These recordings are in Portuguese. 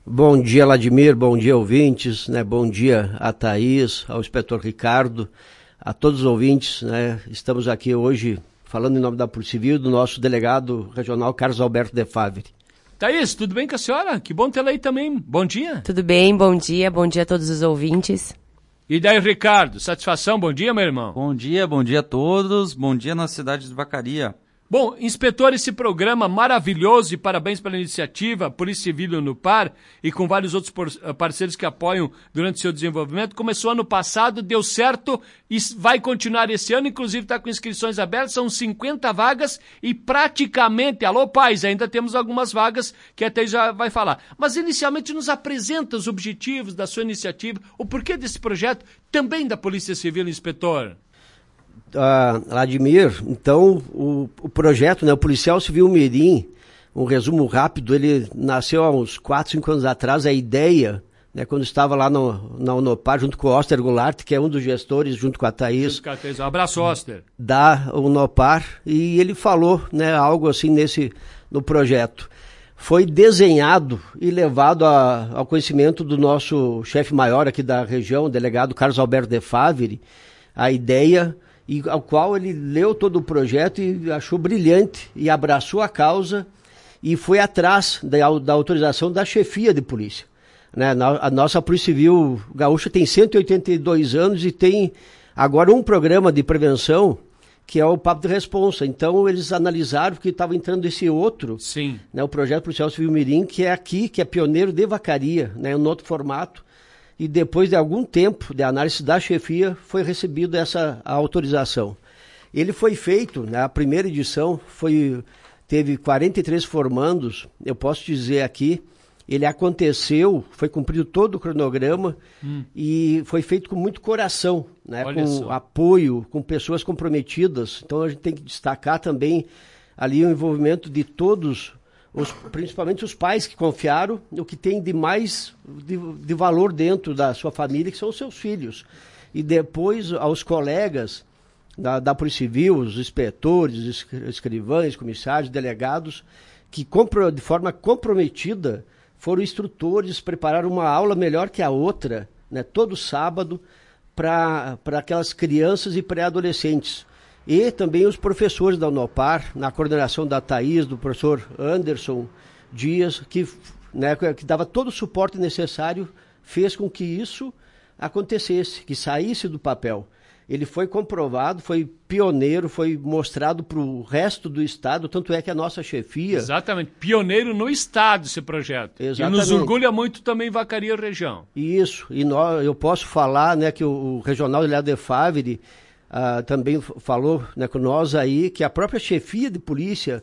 Bom dia, Vladimir, bom dia, ouvintes, né? Bom dia a Thaís, ao inspetor Ricardo, a todos os ouvintes, né? Estamos aqui hoje falando em nome da Polícia Civil, do nosso delegado regional Carlos Alberto de Favre. Thaís, tudo bem com a senhora? Que bom tê-la aí também. Bom dia. Tudo bem, bom dia a todos os ouvintes. E daí, Ricardo, satisfação, bom dia, meu irmão. Bom dia a todos, bom dia na cidade de Vacaria. Bom, inspetor, esse programa maravilhoso e parabéns pela iniciativa, Polícia Civil no Par e com vários outros parceiros que apoiam durante seu desenvolvimento, começou ano passado, deu certo e vai continuar esse ano, inclusive está com inscrições abertas, são 50 vagas e praticamente, alô pais, ainda temos algumas vagas que até já vai falar. Mas inicialmente nos apresenta os objetivos da sua iniciativa, o porquê desse projeto também da Polícia Civil, inspetor. Vladimir, então o projeto, né, o Policial Civil Mirim, um resumo rápido, ele nasceu há uns 4, 5 anos atrás, a ideia, né, quando estava lá na Unopar, junto com o Oster Goulart, que é um dos gestores, junto com a Thaís. Um abraço, Oster. Da Unopar, e ele falou, né, algo assim no projeto. Foi desenhado e levado ao conhecimento do nosso chefe maior aqui da região, o delegado Carlos Alberto de Favre, a ideia, e ao qual ele leu todo o projeto e achou brilhante e abraçou a causa e foi atrás da autorização da chefia de polícia. Né? A nossa Polícia Civil Gaúcha tem 182 anos e tem agora um programa de prevenção que é o Papo de Responsa. Então eles analisaram que estava entrando esse outro, sim, né, o Projeto Policial Civil Mirim, que é aqui, que é pioneiro de Vacaria, né, um outro formato. E depois de algum tempo de análise da chefia, foi recebida essa autorização. Ele foi feito, né, a primeira edição teve 43 formandos, eu posso dizer aqui, ele aconteceu, foi cumprido todo o cronograma e foi feito com muito coração, né, com apoio, com pessoas comprometidas. Então a gente tem que destacar também ali o envolvimento de todos, principalmente os pais que confiaram o que tem de mais de valor dentro da sua família, que são os seus filhos. E depois aos colegas da Polícia Civil, os inspetores, escrivães, comissários, delegados, que de forma comprometida foram instrutores, prepararam uma aula melhor que a outra, né, todo sábado, para aquelas crianças e pré-adolescentes. E também os professores da Unopar, na coordenação da Thaís, do professor Anderson Dias, que dava todo o suporte necessário, fez com que isso acontecesse, que saísse do papel. Ele foi comprovado, foi pioneiro, foi mostrado para o resto do Estado, tanto é que a nossa chefia... Exatamente, pioneiro no Estado esse projeto. Exatamente. E nos orgulha muito também Vacaria região. Isso, e eu posso falar, né, que o regional delegado de Favre também falou, né, com nós aí, que a própria chefia de polícia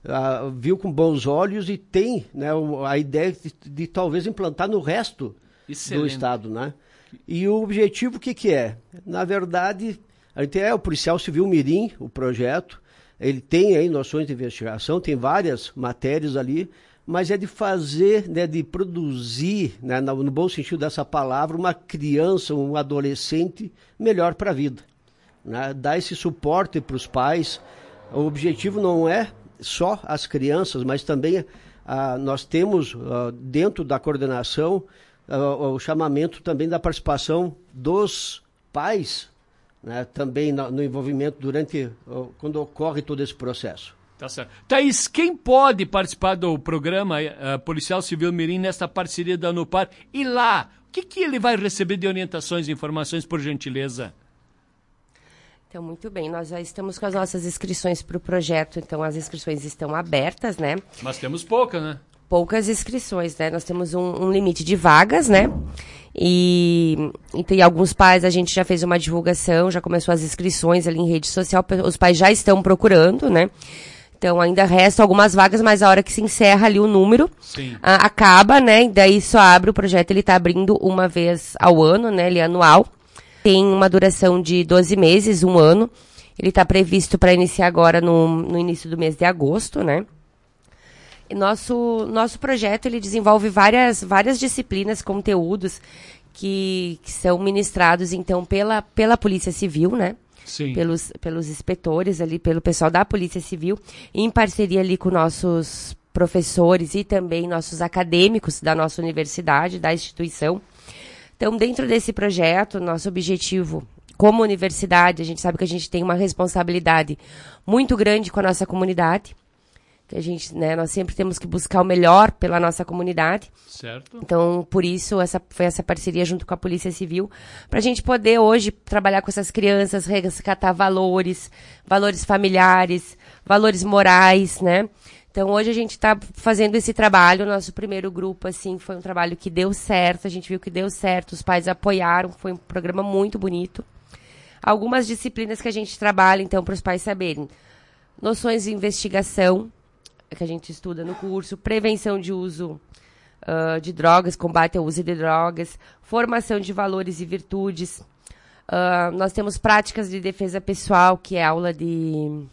viu com bons olhos e tem, né, a ideia de talvez implantar no resto do Estado, né? E o objetivo o que é? Na verdade, a gente o Policial Civil Mirim, o projeto, ele tem aí noções de investigação, tem várias matérias ali, mas é de fazer, né, de produzir, né, no bom sentido dessa palavra, uma criança, um adolescente melhor para a vida. Né? Dar esse suporte para os pais. O objetivo não é só as crianças, mas também nós temos dentro da coordenação o chamamento também da participação dos pais, né, também no envolvimento quando ocorre todo esse processo. Tá certo. Thaís, quem pode participar do programa Policial Civil Mirim nesta parceria da Unopar? E lá, o que ele vai receber de orientações e informações, por gentileza? Então, muito bem, nós já estamos com as nossas inscrições para o projeto, então as inscrições estão abertas, né? Mas temos poucas, né? Poucas inscrições, né? Nós temos um limite de vagas, né? E tem alguns pais, a gente já fez uma divulgação, já começou as inscrições ali em rede social, os pais já estão procurando, né? Então ainda restam algumas vagas, mas a hora que se encerra ali o número, acaba, né? E daí só abre o projeto, ele está abrindo uma vez ao ano, né? Ele é anual. Tem uma duração de 12 meses, um ano. Ele está previsto para iniciar agora no início do mês de agosto, né? E nosso projeto, ele desenvolve várias disciplinas, conteúdos que são ministrados, então, pela Polícia Civil, né? Sim. Pelos inspetores ali, pelo pessoal da Polícia Civil, em parceria ali com nossos professores e também nossos acadêmicos da nossa universidade, da instituição. Então, dentro desse projeto, nosso objetivo como universidade, a gente sabe que a gente tem uma responsabilidade muito grande com a nossa comunidade, que a gente, né, nós sempre temos que buscar o melhor pela nossa comunidade. Certo. Então, por isso, foi essa parceria junto com a Polícia Civil, para a gente poder hoje trabalhar com essas crianças, resgatar valores familiares, valores morais, né? Então, hoje a gente está fazendo esse trabalho. Nosso primeiro grupo, assim, foi um trabalho que deu certo. A gente viu que deu certo. Os pais apoiaram. Foi um programa muito bonito. Algumas disciplinas que a gente trabalha, então, para os pais saberem. Noções de investigação, que a gente estuda no curso. Prevenção de uso de drogas, combate ao uso de drogas. Formação de valores e virtudes. Nós temos práticas de defesa pessoal, que é aula de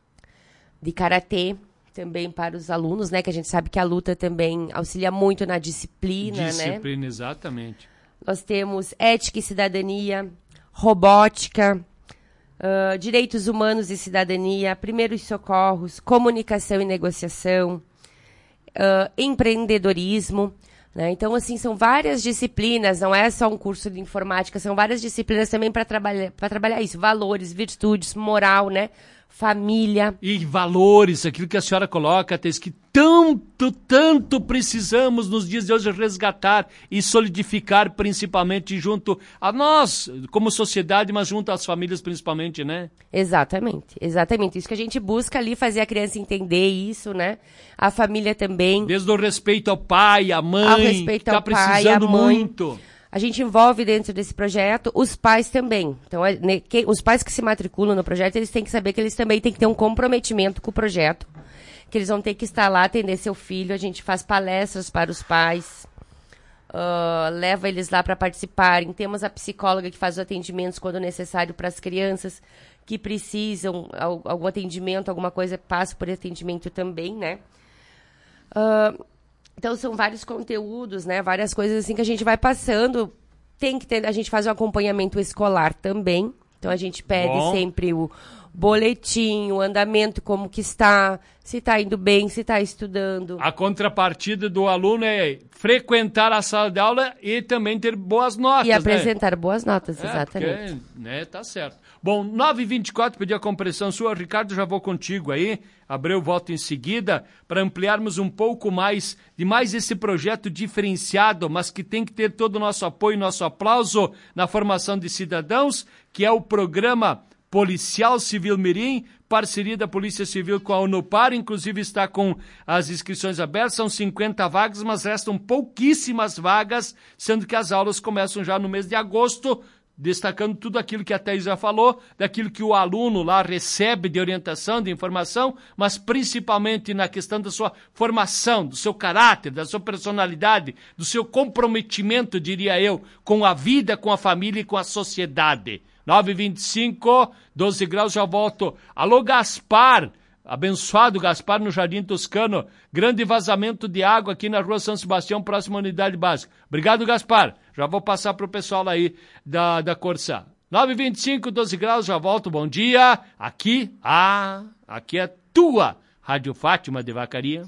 karatê. Também para os alunos, né? Que a gente sabe que a luta também auxilia muito na disciplina, né? Disciplina, exatamente. Nós temos ética e cidadania, robótica, direitos humanos e cidadania, primeiros socorros, comunicação e negociação, empreendedorismo, né? Então, assim, são várias disciplinas, não é só um curso de informática, são várias disciplinas também para trabalhar isso, valores, virtudes, moral, né? Família. E valores, aquilo que a senhora coloca, Thaís, que tanto precisamos nos dias de hoje resgatar e solidificar, principalmente junto a nós, como sociedade, mas junto às famílias principalmente, né? Exatamente. Isso que a gente busca ali, fazer a criança entender isso, né? A família também. Desde o respeito ao pai, à mãe, que está precisando muito. A gente envolve dentro desse projeto os pais também. Então, os pais que se matriculam no projeto, eles têm que saber que eles também têm que ter um comprometimento com o projeto, que eles vão ter que estar lá, atender seu filho. A gente faz palestras para os pais, leva eles lá para participarem. Temos a psicóloga que faz os atendimentos quando necessário para as crianças que precisam algum atendimento, alguma coisa, passa por atendimento também, né? Então, são vários conteúdos, né? Várias coisas assim que a gente vai passando. A gente faz um acompanhamento escolar também. Então, a gente pede sempre o boletim, o andamento, como que está, se está indo bem, se está estudando. A contrapartida do aluno é frequentar a sala de aula e também ter boas notas, e apresentar boas notas, exatamente. Porque, né, tá certo. Bom, 9h24, pedi a compreensão sua. Ricardo, já vou contigo aí. Abreu, volto em seguida, para ampliarmos um pouco mais de esse projeto diferenciado, mas que tem que ter todo o nosso apoio, nosso aplauso na formação de cidadãos, que é o programa Policial Civil Mirim, parceria da Polícia Civil com a Unopar, inclusive está com as inscrições abertas, são 50 vagas, mas restam pouquíssimas vagas, sendo que as aulas começam já no mês de agosto, destacando tudo aquilo que a Thaís já falou, daquilo que o aluno lá recebe de orientação, de informação, mas principalmente na questão da sua formação, do seu caráter, da sua personalidade, do seu comprometimento, diria eu, com a vida, com a família e com a sociedade. 9h25, 12 graus, já volto. Alô, Gaspar, abençoado Gaspar, no Jardim Toscano. Grande vazamento de água aqui na rua São Sebastião, próxima à unidade básica. Obrigado, Gaspar. Já vou passar para o pessoal aí da Corsã. 9h25, 12 graus, já volto. Bom dia. Aqui é tua Rádio Fátima de Vacaria.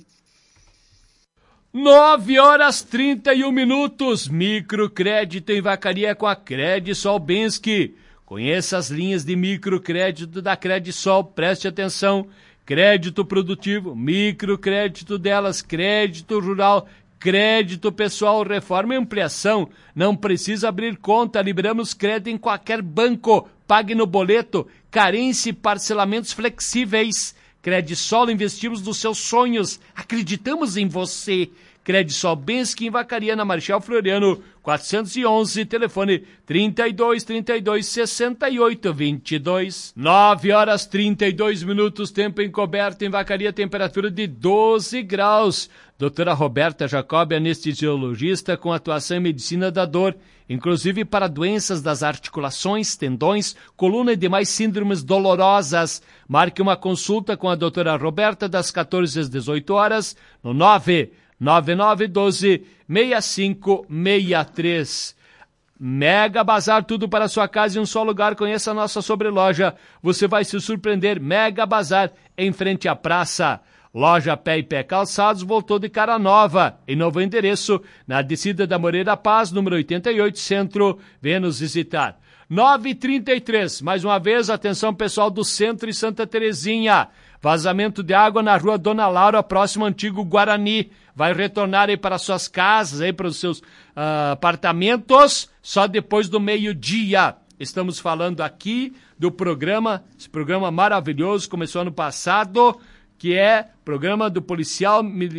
9h31. Microcrédito em Vacaria com a Credisol Bensky. Conheça as linhas de microcrédito da Credisol, preste atenção. Crédito produtivo, microcrédito delas, crédito rural, crédito pessoal, reforma e ampliação. Não precisa abrir conta, liberamos crédito em qualquer banco. Pague no boleto, carência e parcelamentos flexíveis. Credisol, investimos nos seus sonhos, acreditamos em você. Credisol Bensky em Vacaria, na Marechal Floriano, 411, telefone 32-68-22. 9h32, tempo encoberto em Vacaria, temperatura de 12 graus. Doutora Roberta Jacob, anestesiologista com atuação em medicina da dor, inclusive para doenças das articulações, tendões, coluna e demais síndromes dolorosas. Marque uma consulta com a doutora Roberta das 14 às 18 horas, no 99912-6563. Mega Bazar, tudo para sua casa em um só lugar. Conheça a nossa sobreloja, você vai se surpreender. Mega Bazar, em frente à praça. Loja Pé e Pé Calçados voltou de cara nova, em novo endereço, na descida da Moreira Paz, número 88, Centro. Venha nos visitar. 9h33, mais uma vez, atenção pessoal do Centro e Santa Terezinha. Vazamento de água na rua Dona Laura, próximo ao antigo Guarani. Vai retornar aí para suas casas, aí para os seus apartamentos, só depois do meio-dia. Estamos falando aqui do programa, esse programa maravilhoso, começou ano passado, que é programa do policial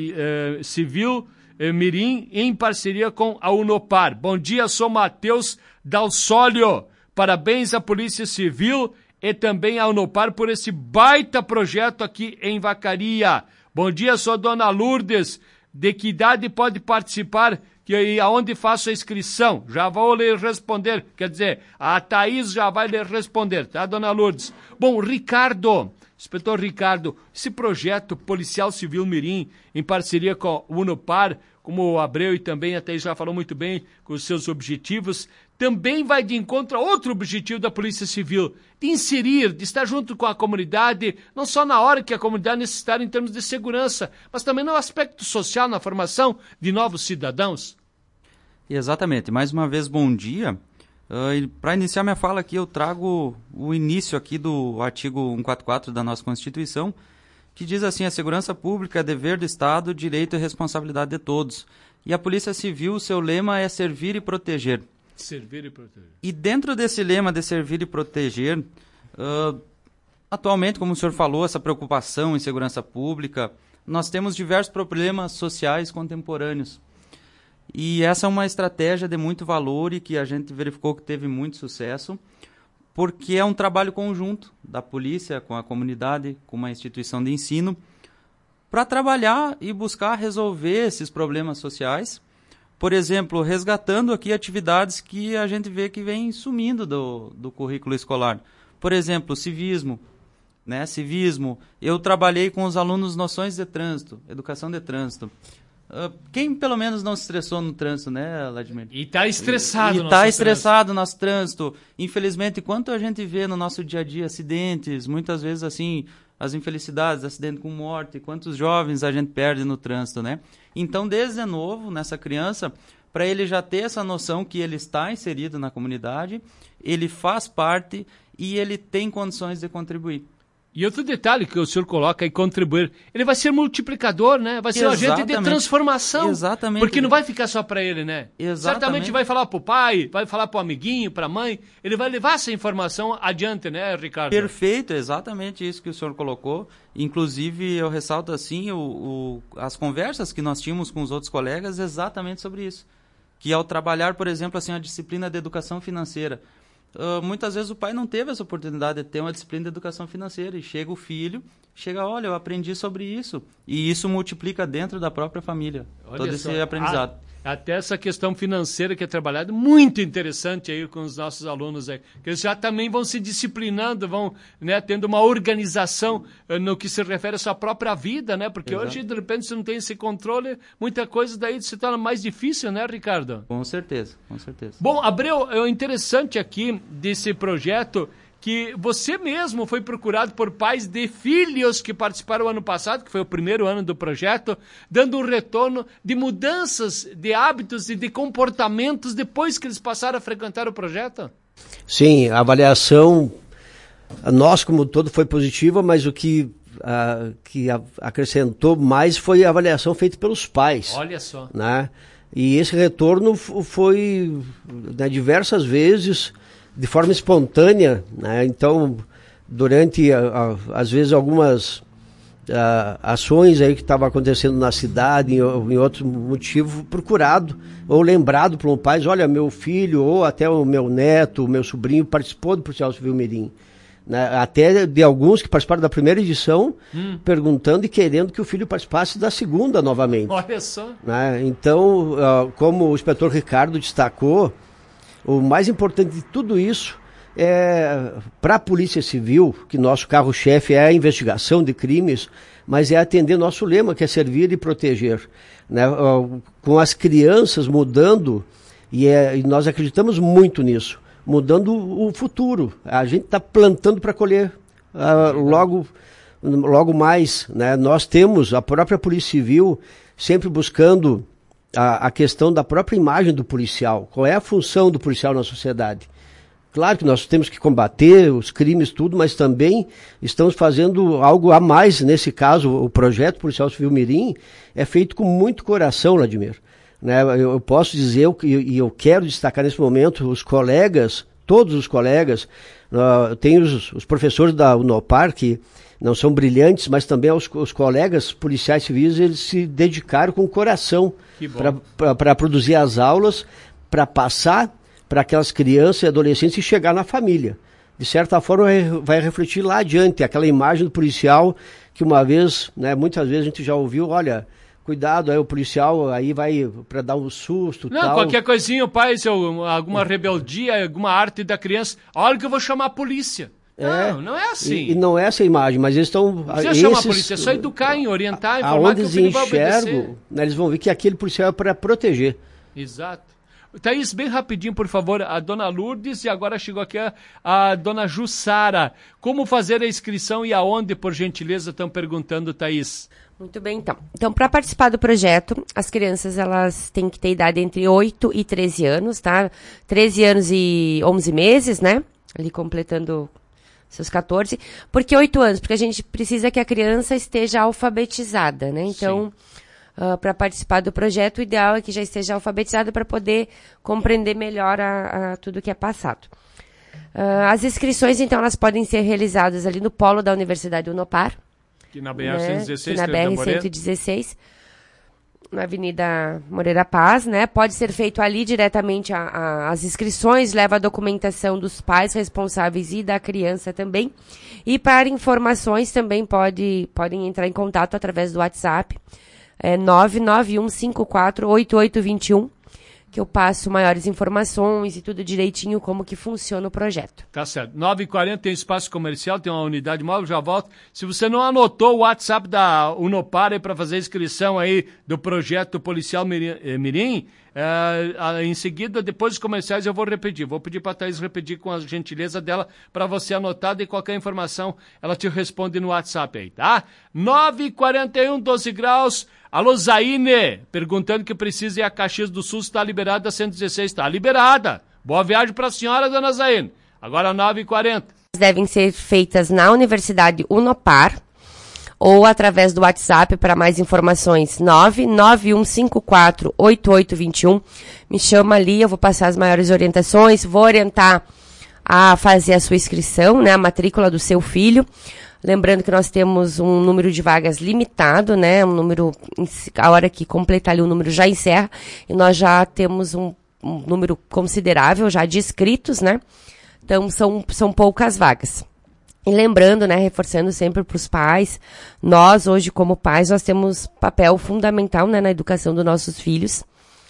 civil Mirim, em parceria com a Unopar. Bom dia, sou Matheus Dalsólio. Parabéns à Polícia Civil e também à Unopar por esse baita projeto aqui em Vacaria. Bom dia, sou Dona Lourdes. De que idade pode participar e aonde faço a inscrição? Já vou lhe responder. Quer dizer, a Thaís já vai lhe responder, tá, Dona Lourdes? Bom, Ricardo, inspetor Ricardo, esse projeto Policial Civil Mirim, em parceria com o Unopar, como o Abreu e também a Thaís já falou muito bem com os seus objetivos, também vai de encontro a outro objetivo da Polícia Civil, de inserir, de estar junto com a comunidade, não só na hora que a comunidade necessitar em termos de segurança, mas também no aspecto social, na formação de novos cidadãos. Exatamente. Mais uma vez, bom dia. Para iniciar minha fala aqui, eu trago o início aqui do artigo 144 da nossa Constituição, que diz assim: a segurança pública é dever do Estado, direito e responsabilidade de todos. E a Polícia Civil, seu lema é servir e proteger. Servir e proteger. E dentro desse lema de servir e proteger, atualmente, como o senhor falou, essa preocupação em segurança pública, nós temos diversos problemas sociais contemporâneos. E essa é uma estratégia de muito valor e que a gente verificou que teve muito sucesso, porque é um trabalho conjunto da polícia com a comunidade, com uma instituição de ensino, para trabalhar e buscar resolver esses problemas sociais. Por exemplo, resgatando aqui atividades que a gente vê que vem sumindo do currículo escolar. Por exemplo, civismo. Né? Civismo. Eu trabalhei com os alunos noções de trânsito, educação de trânsito. Quem pelo menos não se estressou no trânsito, né, Vladimir? E está estressado. E está estressado no nosso trânsito. Infelizmente, quanto a gente vê no nosso dia a dia acidentes, muitas vezes assim, as infelicidades, acidente com morte, quantos jovens a gente perde no trânsito, né? Então, desde novo, nessa criança, para ele já ter essa noção que ele está inserido na comunidade, ele faz parte e ele tem condições de contribuir. E outro detalhe que o senhor coloca aí, contribuir, ele vai ser multiplicador, né? Vai ser um agente de transformação. Exatamente. Porque não vai ficar só para ele, né? Exatamente. Certamente vai falar para o pai, vai falar para o amiguinho, para a mãe. Ele vai levar essa informação adiante, né, Ricardo? Perfeito, exatamente isso que o senhor colocou. Inclusive, eu ressalto assim, as conversas que nós tínhamos com os outros colegas exatamente sobre isso. Que ao trabalhar, por exemplo, assim, a disciplina de educação financeira, muitas vezes o pai não teve essa oportunidade de ter uma disciplina de educação financeira e chega o filho, olha, eu aprendi sobre isso, e isso multiplica dentro da própria família, olha todo esse aprendizado. Até essa questão financeira que é trabalhada, muito interessante aí com os nossos alunos aí, que eles já também vão se disciplinando, vão, né, tendo uma organização no que se refere à sua própria vida, né, porque Exato. Hoje, de repente, se não tem esse controle, muita coisa daí se torna mais difícil, né, Ricardo? Com certeza, com certeza. Bom, Abreu, é interessante aqui desse projeto que você mesmo foi procurado por pais de filhos que participaram ano passado, que foi o primeiro ano do projeto, dando um retorno de mudanças de hábitos e de comportamentos depois que eles passaram a frequentar o projeto? Sim, a avaliação, nós como todo foi positiva, mas o que acrescentou mais foi a avaliação feita pelos pais. Olha só. Né? E esse retorno foi, né, diversas vezes, de forma espontânea, né? Então, durante, às vezes, algumas ações aí que estavam acontecendo na cidade, em outro motivo, procurado ou lembrado por um pai, olha, meu filho ou até o meu neto, o meu sobrinho participou do Policial Civil Mirim. Né? Até de alguns que participaram da primeira edição, perguntando e querendo que o filho participasse da segunda novamente. Olha só. Né? Então, como o inspetor Ricardo destacou, o mais importante de tudo isso é, para a Polícia Civil, que nosso carro-chefe é a investigação de crimes, mas é atender nosso lema, que é servir e proteger. Né? Com as crianças mudando, e nós acreditamos muito nisso, mudando o futuro. A gente está plantando para colher logo logo mais, né, nós temos a própria Polícia Civil sempre buscando a questão da própria imagem do policial. Qual é a função do policial na sociedade? Claro que nós temos que combater os crimes, tudo, mas também estamos fazendo algo a mais. Nesse caso, o projeto Policial Civil Mirim é feito com muito coração, Vladimir. Né? Eu posso dizer, e eu quero destacar nesse momento, os colegas, todos os colegas, tem os professores da Unopar, que não são brilhantes, mas também os colegas policiais civis, eles se dedicaram com coração para produzir as aulas, para passar para aquelas crianças e adolescentes e chegar na família. De certa forma, vai refletir lá adiante, aquela imagem do policial que uma vez, né, muitas vezes a gente já ouviu, olha, cuidado, aí o policial aí vai para dar um susto, não, tal. Qualquer coisinha, pai, se alguma rebeldia, alguma arte da criança, olha que eu vou chamar a polícia. Não é assim. E não é essa imagem, mas eles estão... Não precisa chamar a polícia, é só educar, orientar, informar que o filho vai obedecer. Né, eles vão ver que aquele policial é para proteger. Exato. Thaís, bem rapidinho, por favor, a dona Lourdes e agora chegou aqui a dona Jussara. Como fazer a inscrição e aonde, por gentileza, estão perguntando, Thaís? Muito bem, então. Então, para participar do projeto, as crianças, elas têm que ter idade entre 8 e 13 anos, tá? 13 anos e 11 meses, né? Ali completando seus 14. Por que 8 anos? Porque a gente precisa que a criança esteja alfabetizada, né? Então, para participar do projeto, o ideal é que já esteja alfabetizada para poder compreender melhor a tudo que é passado. As inscrições, então, elas podem ser realizadas ali no polo da Universidade Unopar. Aqui na BR-116, aqui na BR-116, na Avenida Moreira Paz, né? Pode ser feito ali diretamente as inscrições, leva a documentação dos pais responsáveis e da criança também. E para informações também podem entrar em contato através do WhatsApp, 991548821, que eu passo maiores informações e tudo direitinho como que funciona o projeto. Tá certo. 9h40 tem espaço comercial, tem uma unidade móvel, já volto. Se você não anotou o WhatsApp da Unopar para fazer a inscrição aí do projeto Policial Mirim, em seguida, depois dos comerciais, eu vou repetir. Vou pedir para a Thaís repetir com a gentileza dela para você anotar e qualquer informação ela te responde no WhatsApp aí, tá? 9h41, 12 graus. Alô, Zaine, perguntando que precisa ir a Caxias do Sul, está liberada a 116. Está liberada. Boa viagem para a senhora, dona Zaine. Agora 9h40. Devem ser feitas na Universidade Unopar ou através do WhatsApp para mais informações 991548821. Me chama ali, eu vou passar as maiores orientações, vou orientar a fazer a sua inscrição, né, a matrícula do seu filho. Lembrando que nós temos um número de vagas limitado, né? Um número, a hora que completar ali o número já encerra, e nós já temos um número considerável já de inscritos, né? Então são poucas vagas. E lembrando, né, reforçando sempre para os pais, nós hoje como pais, nós temos papel fundamental, né, na educação dos nossos filhos.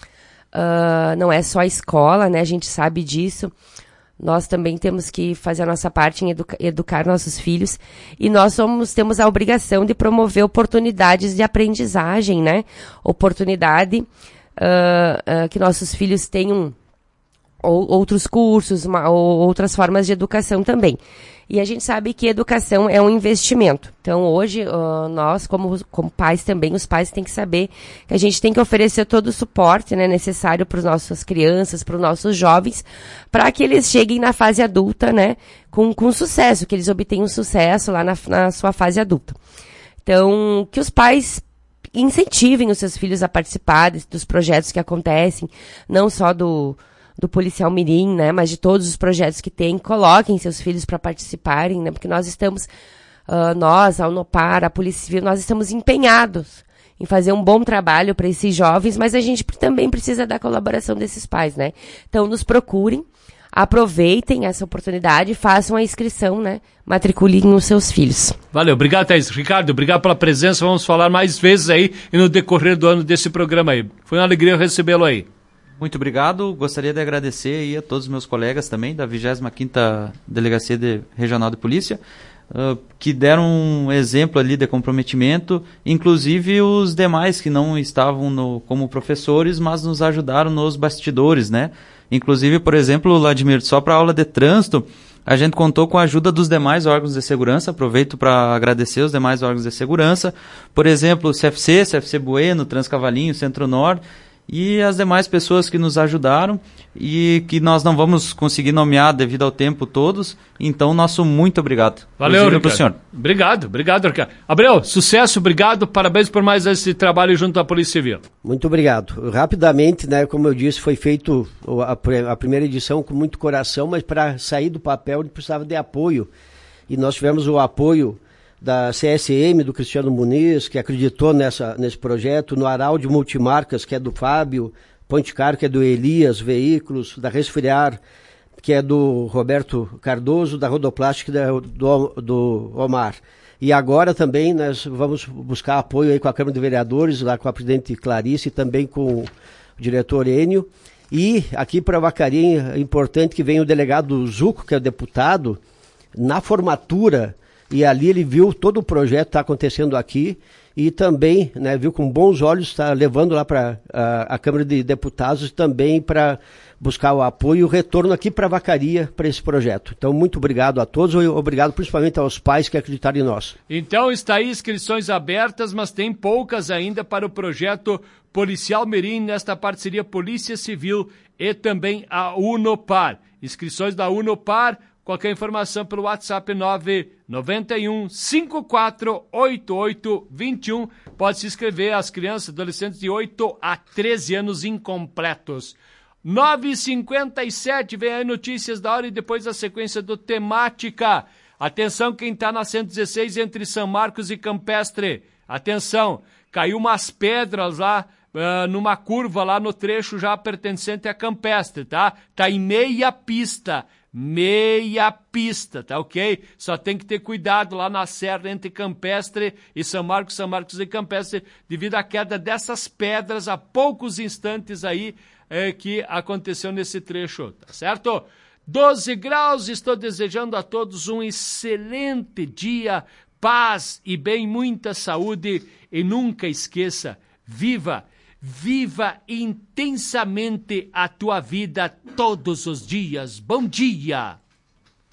Não é só a escola, né? A gente sabe disso. Nós também temos que fazer a nossa parte em educar nossos filhos. E nós temos a obrigação de promover oportunidades de aprendizagem, né? Oportunidade que nossos filhos tenham outros cursos, outras formas de educação também. E a gente sabe que educação é um investimento. Então, hoje, nós, como pais também, os pais têm que saber que a gente tem que oferecer todo o suporte, né, necessário para as nossas crianças, para os nossos jovens, para que eles cheguem na fase adulta, né, com sucesso, que eles obtenham sucesso lá na sua fase adulta. Então, que os pais incentivem os seus filhos a participar dos projetos que acontecem, não só do Policial Mirim, né, mas de todos os projetos que tem, coloquem seus filhos para participarem, né, porque nós estamos, nós, a Unopar, a Polícia Civil, nós estamos empenhados em fazer um bom trabalho para esses jovens, mas a gente também precisa da colaboração desses pais, né. Então, nos procurem, aproveitem essa oportunidade, façam a inscrição, né, matriculem os seus filhos. Valeu, obrigado, Thaís. Ricardo, obrigado pela presença, vamos falar mais vezes aí e no decorrer do ano desse programa aí. Foi uma alegria recebê-lo aí. Muito obrigado, gostaria de agradecer aí a todos os meus colegas também da 25ª Delegacia Regional de Polícia, que deram um exemplo ali de comprometimento, inclusive os demais que não estavam como professores, mas nos ajudaram nos bastidores, né? Inclusive, por exemplo, Vladimir, só para a aula de trânsito, A gente contou com a ajuda dos demais órgãos de segurança, aproveito para agradecer os demais órgãos de segurança, por exemplo, o CFC Bueno, Transcavalinho, Centro-Norte, e as demais pessoas que nos ajudaram e que nós não vamos conseguir nomear devido ao tempo todos, então nosso muito obrigado. Valeu, Ricardo. Senhor. Obrigado, Ricardo. Abreu, sucesso, obrigado, parabéns por mais esse trabalho junto à Polícia Civil. Muito obrigado. Rapidamente, né, como eu disse, foi feito a primeira edição com muito coração, mas para sair do papel ele precisava de apoio, e nós tivemos o apoio da CSM, do Cristiano Muniz, que acreditou nesse projeto, no Araldi Multimarcas, que é do Fábio, Pontecar, que é do Elias Veículos, da Resfriar, que é do Roberto Cardoso, da Rodoplástica, do Omar. E agora também nós vamos buscar apoio aí com a Câmara de Vereadores, lá com a presidente Clarice e também com o diretor Enio. E aqui para Vacaria é importante que venha o delegado Zuco, que é o deputado, na formatura. E ali ele viu todo o projeto que está acontecendo aqui e também, né, viu com bons olhos, está levando lá para a Câmara de Deputados também para buscar o apoio e o retorno aqui para Vacaria para esse projeto. Então, muito obrigado a todos e obrigado principalmente aos pais que acreditaram em nós. Então, está aí inscrições abertas, mas tem poucas ainda para o projeto Policial Mirim nesta parceria Polícia Civil e também a Unopar. Inscrições da Unopar. Qualquer informação pelo WhatsApp 991 548821. Pode se inscrever as crianças e adolescentes de 8 a 13 anos incompletos. 9h57, vem aí notícias da hora e depois a sequência do Temática. Atenção quem está na 116 entre São Marcos e Campestre. Atenção, caiu umas pedras lá, numa curva lá no trecho já pertencente a Campestre, tá? Tá em meia pista, tá ok? Só tem que ter cuidado lá na serra entre Campestre e São Marcos e Campestre, devido à queda dessas pedras há poucos instantes aí que aconteceu nesse trecho, tá certo? 12 graus, estou desejando a todos um excelente dia, paz e bem, muita saúde e nunca esqueça, viva intensamente a tua vida todos os dias. Bom dia!